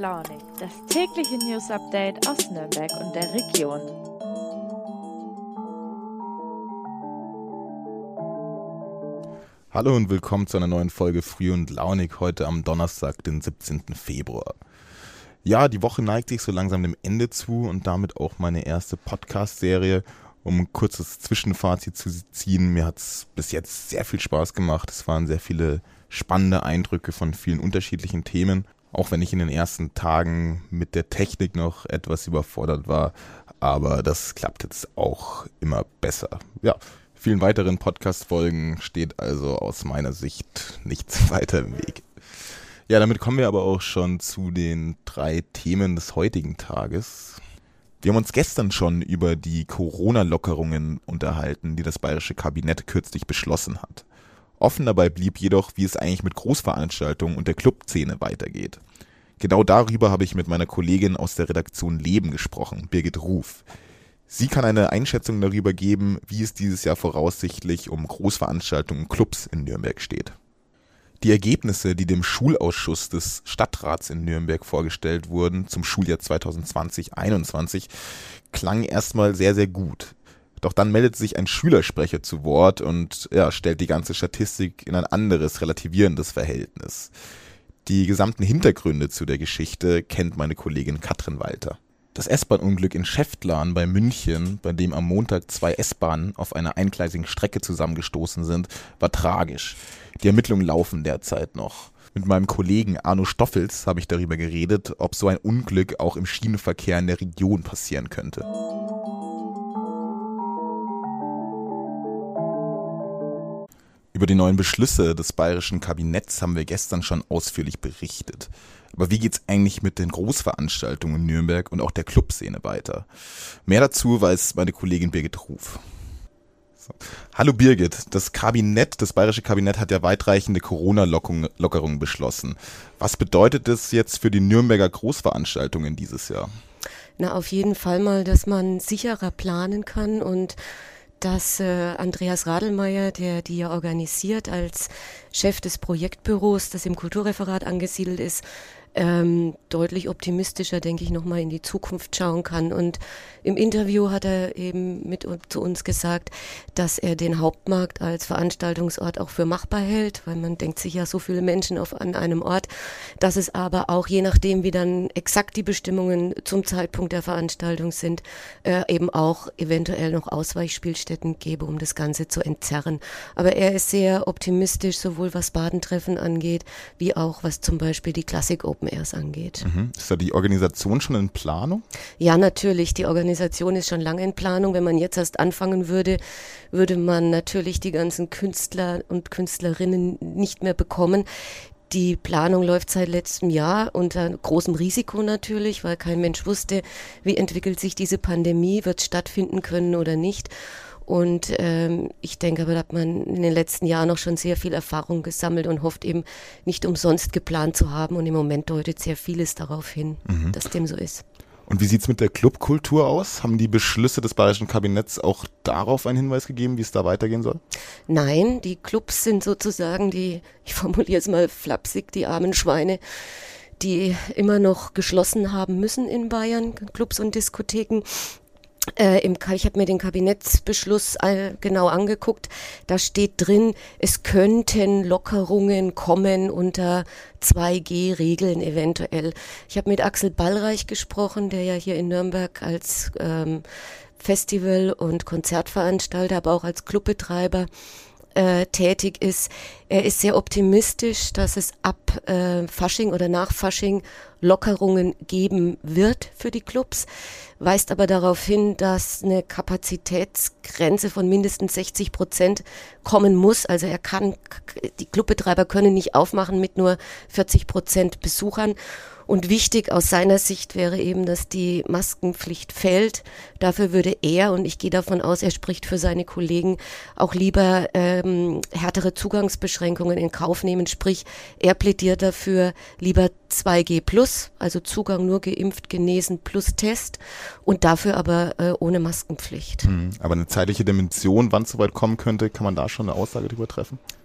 Launig, das tägliche News-Update aus Nürnberg und der Region. Hallo und willkommen zu einer neuen Folge Früh und Launig, heute am Donnerstag, den 17. Februar. Ja, die Woche neigt sich so langsam dem Ende zu und damit auch meine erste Podcast-Serie. Um ein kurzes Zwischenfazit zu ziehen, mir hat es bis jetzt sehr viel Spaß gemacht. Es waren sehr viele spannende Eindrücke von vielen unterschiedlichen Themen, auch wenn ich in den ersten Tagen mit der Technik noch etwas überfordert war. Aber das klappt jetzt auch immer besser. Ja, vielen weiteren Podcast-Folgen steht also aus meiner Sicht nichts weiter im Weg. Ja, damit kommen wir aber auch schon zu den 3 Themen des heutigen Tages. Wir haben uns gestern schon über die Corona-Lockerungen unterhalten, die das bayerische Kabinett kürzlich beschlossen hat. Offen dabei blieb jedoch, wie es eigentlich mit Großveranstaltungen und der Clubszene weitergeht. Genau darüber habe ich mit meiner Kollegin aus der Redaktion Leben gesprochen, Birgit Ruf. Sie kann eine Einschätzung darüber geben, wie es dieses Jahr voraussichtlich um Großveranstaltungen und Clubs in Nürnberg steht. Die Ergebnisse, die dem Schulausschuss des Stadtrats in Nürnberg vorgestellt wurden zum Schuljahr 2020/21, klangen erstmal sehr, sehr gut. Doch dann meldet sich ein Schülersprecher zu Wort und stellt die ganze Statistik in ein anderes, relativierendes Verhältnis. Die gesamten Hintergründe zu der Geschichte kennt meine Kollegin Katrin Walter. Das S-Bahn-Unglück in Schäftlarn bei München, bei dem am Montag 2 S-Bahnen auf einer eingleisigen Strecke zusammengestoßen sind, war tragisch. Die Ermittlungen laufen derzeit noch. Mit meinem Kollegen Arno Stoffels habe ich darüber geredet, ob so ein Unglück auch im Schienenverkehr in der Region passieren könnte. Über die neuen Beschlüsse des bayerischen Kabinetts haben wir gestern schon ausführlich berichtet. Aber wie geht's eigentlich mit den Großveranstaltungen in Nürnberg und auch der Clubszene weiter? Mehr dazu weiß meine Kollegin Birgit Ruf. So. Hallo Birgit, das bayerische Kabinett hat ja weitreichende Corona-Lockerungen beschlossen. Was bedeutet das jetzt für die Nürnberger Großveranstaltungen dieses Jahr? Na, auf jeden Fall mal, dass man sicherer planen kann und dass Andreas Radelmeier, der die ja organisiert als Chef des Projektbüros, das im Kulturreferat angesiedelt ist, deutlich optimistischer, denke ich, nochmal in die Zukunft schauen kann. Und im Interview hat er eben zu uns gesagt, dass er den Hauptmarkt als Veranstaltungsort auch für machbar hält, weil man denkt sich ja so viele Menschen an einem Ort, dass es aber auch, je nachdem wie dann exakt die Bestimmungen zum Zeitpunkt der Veranstaltung sind, eben auch eventuell noch Ausweichspielstätten gäbe, um das Ganze zu entzerren. Aber er ist sehr optimistisch, sowohl was Badentreffen angeht, wie auch was zum Beispiel die Klassik Open Airs angeht. Ist da die Organisation schon in Planung? Ja, natürlich. Die Organisation ist schon lange in Planung. Wenn man jetzt erst anfangen würde, würde man natürlich die ganzen Künstler und Künstlerinnen nicht mehr bekommen. Die Planung läuft seit letztem Jahr unter großem Risiko natürlich, weil kein Mensch wusste, wie entwickelt sich diese Pandemie, wird es stattfinden können oder nicht. Und ich denke aber, da hat man in den letzten Jahren auch schon sehr viel Erfahrung gesammelt und hofft eben nicht umsonst geplant zu haben. Und im Moment deutet sehr vieles darauf hin, dass dem so ist. Und wie sieht's mit der Clubkultur aus? Haben die Beschlüsse des bayerischen Kabinetts auch darauf einen Hinweis gegeben, wie es da weitergehen soll? Nein, die Clubs sind sozusagen ich formuliere es mal flapsig, die armen Schweine, die immer noch geschlossen haben müssen in Bayern, Clubs und Diskotheken. Ich habe mir den Kabinettsbeschluss genau angeguckt. Da steht drin, es könnten Lockerungen kommen unter 2G-Regeln eventuell. Ich habe mit Axel Ballreich gesprochen, der ja hier in Nürnberg als Festival- und Konzertveranstalter, aber auch als Clubbetreiber tätig ist. Er ist sehr optimistisch, dass es ab Fasching oder nach Fasching Lockerungen geben wird für die Clubs, weist aber darauf hin, dass eine Kapazitätsgrenze von mindestens 60% kommen muss. Also die Clubbetreiber können nicht aufmachen mit nur 40% Besuchern. Und wichtig aus seiner Sicht wäre eben, dass die Maskenpflicht fällt. Dafür würde er, und ich gehe davon aus, er spricht für seine Kollegen, auch lieber härtere Zugangsbeschränkungen in Kauf nehmen. Sprich, er plädiert dafür lieber 2G+, also Zugang nur geimpft, genesen plus Test und dafür aber ohne Maskenpflicht. Aber eine zeitliche Dimension, wann es soweit kommen könnte, kann man da schon eine Aussage drüber treffen?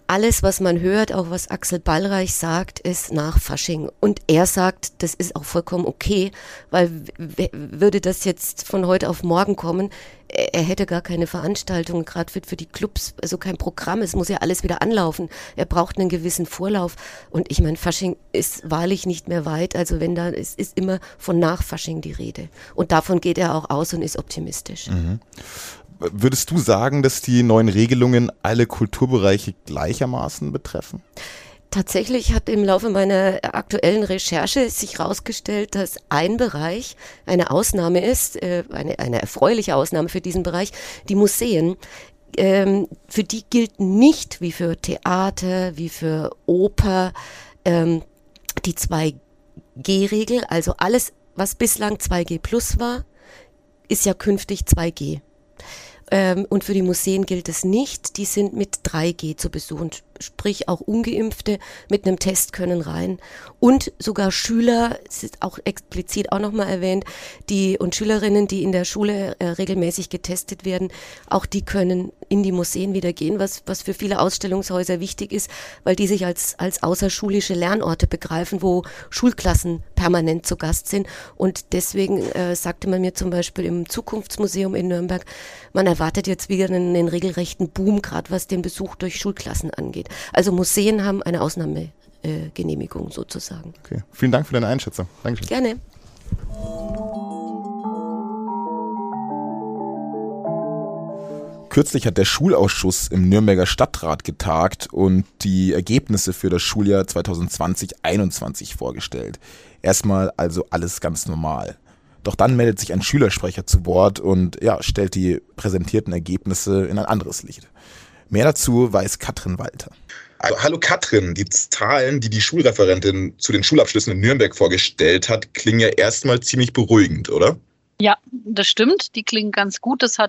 alles, was man hört, auch was Axel Ballreich sagt, ist nach Fasching. Und er sagt, das ist auch vollkommen okay, weil würde das jetzt von heute auf morgen kommen, er hätte gar keine Veranstaltungen, gerade für die Clubs, also kein Programm, es muss ja alles wieder anlaufen. Er braucht einen gewissen Vorlauf. Und ich meine, Fasching ist wahrlich nicht mehr weit, also wenn da, es ist immer von nach Fasching die Rede. Und davon geht er auch aus und ist optimistisch. Mhm. Würdest du sagen, dass die neuen Regelungen alle Kulturbereiche gleichermaßen betreffen? Tatsächlich hat im Laufe meiner aktuellen Recherche sich herausgestellt, dass ein Bereich eine Ausnahme ist, eine erfreuliche Ausnahme für diesen Bereich, die Museen. Für die gilt nicht wie für Theater, wie für Oper, die 2G-Regel. Also alles, was bislang 2G plus war, ist ja künftig 2G. Und für die Museen gilt es nicht, die sind mit 3G zu besuchen, sprich auch Ungeimpfte mit einem Test können rein und sogar Schüler, es ist auch explizit auch nochmal erwähnt, und Schülerinnen, die in der Schule regelmäßig getestet werden, auch die können in die Museen wieder gehen, was für viele Ausstellungshäuser wichtig ist, weil die sich als außerschulische Lernorte begreifen, wo Schulklassen permanent zu Gast sind und deswegen sagte man mir zum Beispiel im Zukunftsmuseum in Nürnberg, man erwartet jetzt wieder einen regelrechten Boom, gerade was den Besuch durch Schulklassen angeht. Also Museen haben eine Ausnahmegenehmigung sozusagen. Okay. Vielen Dank für deine Einschätzung. Dankeschön. Gerne. Kürzlich hat der Schulausschuss im Nürnberger Stadtrat getagt und die Ergebnisse für das Schuljahr 2020/21 vorgestellt. Erstmal also alles ganz normal. Doch dann meldet sich ein Schülersprecher zu Wort und stellt die präsentierten Ergebnisse in ein anderes Licht. Mehr dazu weiß Katrin Walter. Also, hallo Katrin, die Zahlen, die die Schulreferentin zu den Schulabschlüssen in Nürnberg vorgestellt hat, klingen ja erstmal ziemlich beruhigend, oder? Ja, das stimmt, die klingen ganz gut. Das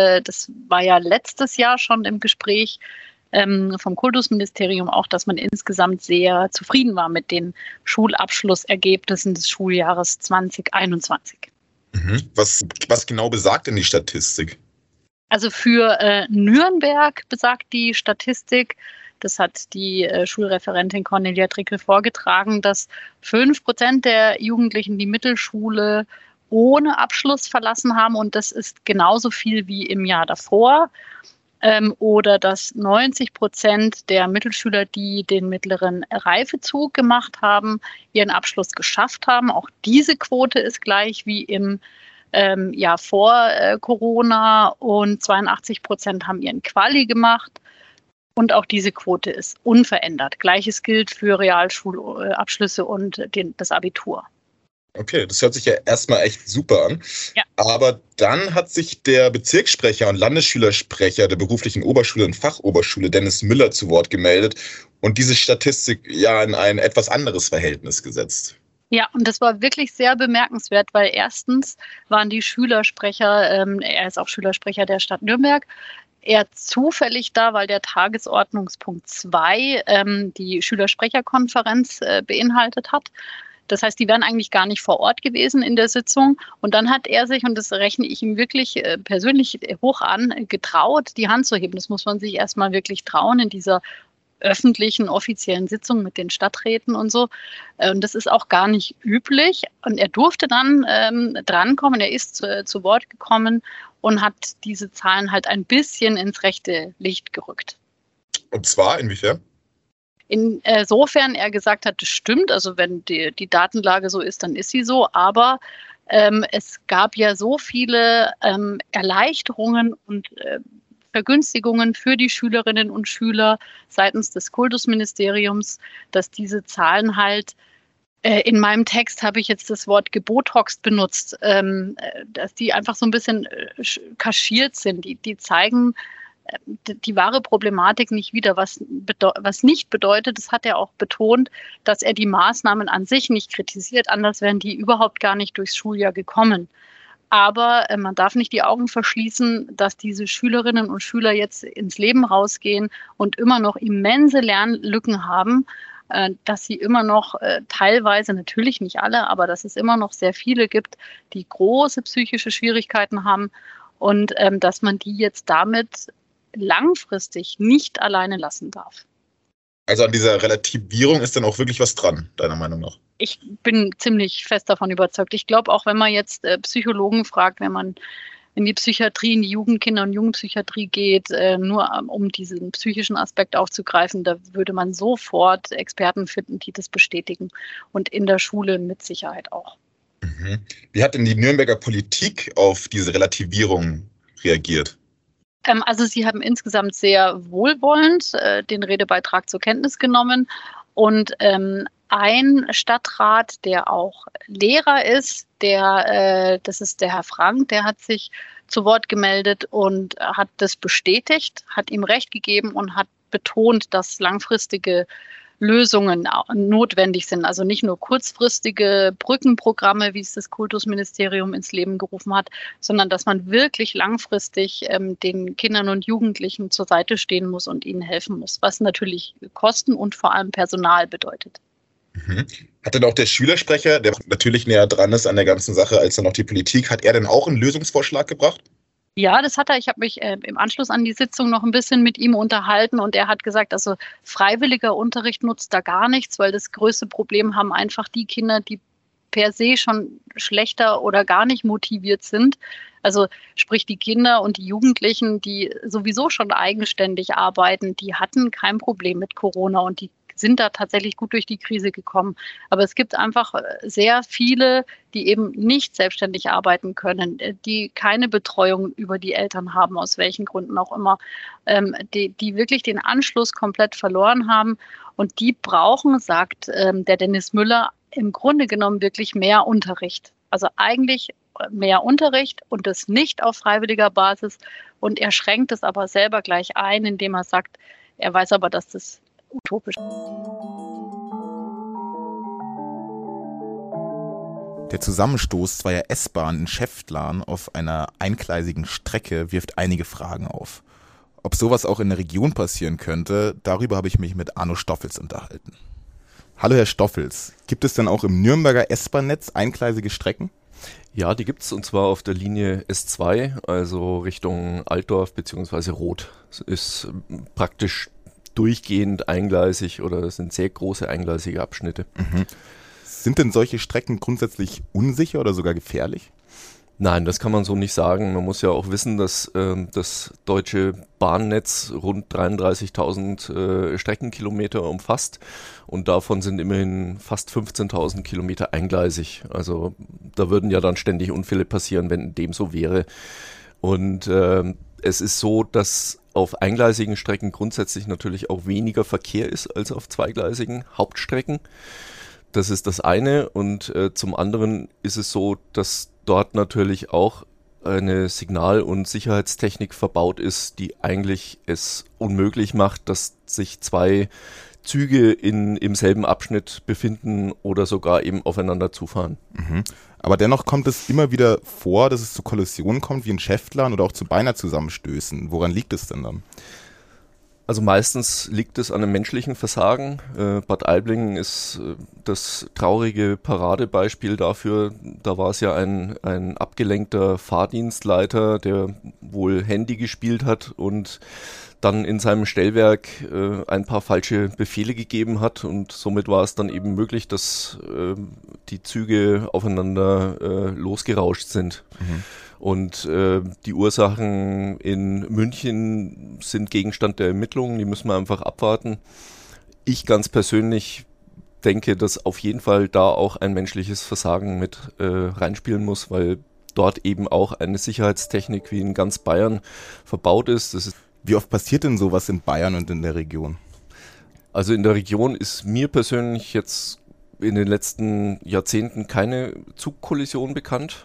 war ja letztes Jahr schon im Gespräch vom Kultusministerium auch, dass man insgesamt sehr zufrieden war mit den Schulabschlussergebnissen des Schuljahres 2021. Mhm. Was genau besagt denn die Statistik? Also für Nürnberg besagt die Statistik, das hat die Schulreferentin Cornelia Trickel vorgetragen, dass 5% der Jugendlichen die Mittelschule ohne Abschluss verlassen haben und das ist genauso viel wie im Jahr davor. Oder dass 90% der Mittelschüler, die den mittleren Reifezug gemacht haben, ihren Abschluss geschafft haben. Auch diese Quote ist gleich wie im Jahr vor Corona und 82% haben ihren Quali gemacht. Und auch diese Quote ist unverändert. Gleiches gilt für Realschulabschlüsse und das Abitur. Okay, das hört sich ja erstmal echt super an. Ja. Aber dann hat sich der Bezirkssprecher und Landesschülersprecher der beruflichen Oberschule und Fachoberschule, Dennis Müller, zu Wort gemeldet und diese Statistik ja in ein etwas anderes Verhältnis gesetzt. Ja, und das war wirklich sehr bemerkenswert, weil erstens waren die Schülersprecher, er ist auch Schülersprecher der Stadt Nürnberg, eher zufällig da, weil der Tagesordnungspunkt 2 die Schülersprecherkonferenz beinhaltet hat. Das heißt, die wären eigentlich gar nicht vor Ort gewesen in der Sitzung. Und dann hat er sich, und das rechne ich ihm wirklich persönlich hoch an, getraut, die Hand zu heben. Das muss man sich erstmal wirklich trauen in dieser öffentlichen, offiziellen Sitzung mit den Stadträten und so. Und das ist auch gar nicht üblich. Und er durfte dann drankommen. Er ist zu Wort gekommen und hat diese Zahlen halt ein bisschen ins rechte Licht gerückt. Und zwar inwiefern? Insofern er gesagt hat, das stimmt, also wenn die Datenlage so ist, dann ist sie so, aber es gab ja so viele Erleichterungen und Vergünstigungen für die Schülerinnen und Schüler seitens des Kultusministeriums, dass diese Zahlen halt, in meinem Text habe ich jetzt das Wort gebotoxt benutzt, dass die einfach so ein bisschen kaschiert sind, die zeigen die wahre Problematik nicht wieder, was nicht bedeutet, das hat er auch betont, dass er die Maßnahmen an sich nicht kritisiert, anders wären die überhaupt gar nicht durchs Schuljahr gekommen. Aber man darf nicht die Augen verschließen, dass diese Schülerinnen und Schüler jetzt ins Leben rausgehen und immer noch immense Lernlücken haben, dass sie immer noch teilweise, natürlich nicht alle, aber dass es immer noch sehr viele gibt, die große psychische Schwierigkeiten haben und dass man die jetzt damit langfristig nicht alleine lassen darf. Also an dieser Relativierung ist dann auch wirklich was dran, deiner Meinung nach? Ich bin ziemlich fest davon überzeugt. Ich glaube, auch wenn man jetzt Psychologen fragt, wenn man in die Psychiatrie, in die Jugendkinder- und Jugendpsychiatrie geht, nur um diesen psychischen Aspekt aufzugreifen, da würde man sofort Experten finden, die das bestätigen. Und in der Schule mit Sicherheit auch. Mhm. Wie hat denn die Nürnberger Politik auf diese Relativierung reagiert? Also sie haben insgesamt sehr wohlwollend den Redebeitrag zur Kenntnis genommen und ein Stadtrat, der auch Lehrer ist, das ist der Herr Frank, der hat sich zu Wort gemeldet und hat das bestätigt, hat ihm Recht gegeben und hat betont, dass langfristige Lösungen notwendig sind. Also nicht nur kurzfristige Brückenprogramme, wie es das Kultusministerium ins Leben gerufen hat, sondern dass man wirklich langfristig den Kindern und Jugendlichen zur Seite stehen muss und ihnen helfen muss, was natürlich Kosten und vor allem Personal bedeutet. Mhm. Hat denn auch der Schülersprecher, der natürlich näher dran ist an der ganzen Sache als dann auch die Politik, hat er denn auch einen Lösungsvorschlag gebracht? Ja, das hat er. Ich habe mich im Anschluss an die Sitzung noch ein bisschen mit ihm unterhalten und er hat gesagt, also freiwilliger Unterricht nutzt da gar nichts, weil das größte Problem haben einfach die Kinder, die per se schon schlechter oder gar nicht motiviert sind. Also sprich die Kinder und die Jugendlichen, die sowieso schon eigenständig arbeiten, die hatten kein Problem mit Corona und die sind da tatsächlich gut durch die Krise gekommen. Aber es gibt einfach sehr viele, die eben nicht selbstständig arbeiten können, die keine Betreuung über die Eltern haben, aus welchen Gründen auch immer, die wirklich den Anschluss komplett verloren haben. Und die brauchen, sagt der Dennis Müller, im Grunde genommen wirklich mehr Unterricht. Also eigentlich mehr Unterricht und das nicht auf freiwilliger Basis. Und er schränkt es aber selber gleich ein, indem er sagt, er weiß aber, dass das utopisch. Der Zusammenstoß zweier S-Bahnen in Schäftlarn auf einer eingleisigen Strecke wirft einige Fragen auf. Ob sowas auch in der Region passieren könnte, darüber habe ich mich mit Arno Stoffels unterhalten. Hallo Herr Stoffels, gibt es denn auch im Nürnberger S-Bahn-Netz eingleisige Strecken? Ja, die gibt's und zwar auf der Linie S2, also Richtung Altdorf bzw. Roth. Es ist praktisch durchgehend eingleisig oder es sind sehr große eingleisige Abschnitte. Mhm. Sind denn solche Strecken grundsätzlich unsicher oder sogar gefährlich? Nein, das kann man so nicht sagen. Man muss ja auch wissen, dass das deutsche Bahnnetz rund 33.000 Streckenkilometer umfasst und davon sind immerhin fast 15.000 Kilometer eingleisig. Also da würden ja dann ständig Unfälle passieren, wenn dem so wäre. Und es ist so, dass auf eingleisigen Strecken grundsätzlich natürlich auch weniger Verkehr ist als auf zweigleisigen Hauptstrecken. Das ist das eine und zum anderen ist es so, dass dort natürlich auch eine Signal- und Sicherheitstechnik verbaut ist, die eigentlich es unmöglich macht, dass sich zwei Züge im selben Abschnitt befinden oder sogar eben aufeinander zufahren. Mhm. Aber dennoch kommt es immer wieder vor, dass es zu Kollisionen kommt, wie in Schäftlarn oder auch zu Beinahe-Zusammenstößen. Woran liegt es denn dann? Also meistens liegt es an einem menschlichen Versagen. Bad Aiblingen ist das traurige Paradebeispiel dafür. Da war es ja ein abgelenkter Fahrdienstleiter, der wohl Handy gespielt hat und dann in seinem Stellwerk ein paar falsche Befehle gegeben hat und somit war es dann eben möglich, dass die Züge aufeinander losgerauscht sind. Mhm. Und die Ursachen in München sind Gegenstand der Ermittlungen, die müssen wir einfach abwarten. Ich ganz persönlich denke, dass auf jeden Fall da auch ein menschliches Versagen mit reinspielen muss, weil dort eben auch eine Sicherheitstechnik wie in ganz Bayern verbaut ist. Wie oft passiert denn sowas in Bayern und in der Region? Also in der Region ist mir persönlich jetzt in den letzten Jahrzehnten keine Zugkollision bekannt.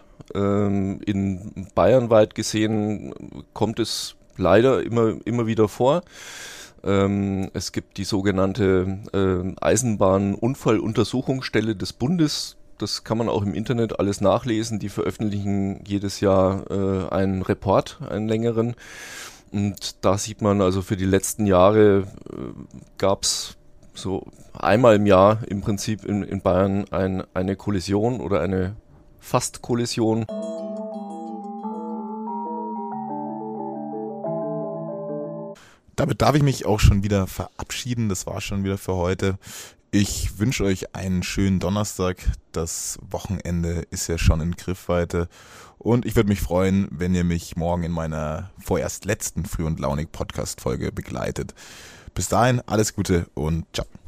In Bayern weit gesehen kommt es leider immer wieder vor. Es gibt die sogenannte Eisenbahnunfalluntersuchungsstelle des Bundes. Das kann man auch im Internet alles nachlesen. Die veröffentlichen jedes Jahr einen Report, einen längeren. Und da sieht man also für die letzten Jahre gab es so einmal im Jahr im Prinzip in Bayern eine Kollision oder eine Fast-Kollision. damit darf ich mich auch schon wieder verabschieden. Das war schon wieder für heute. Ich wünsche euch einen schönen Donnerstag. Das Wochenende ist ja schon in Griffweite. Und ich würde mich freuen, wenn ihr mich morgen in meiner vorerst letzten Früh und Launig Podcast-Folge begleitet. Bis dahin, alles Gute und ciao.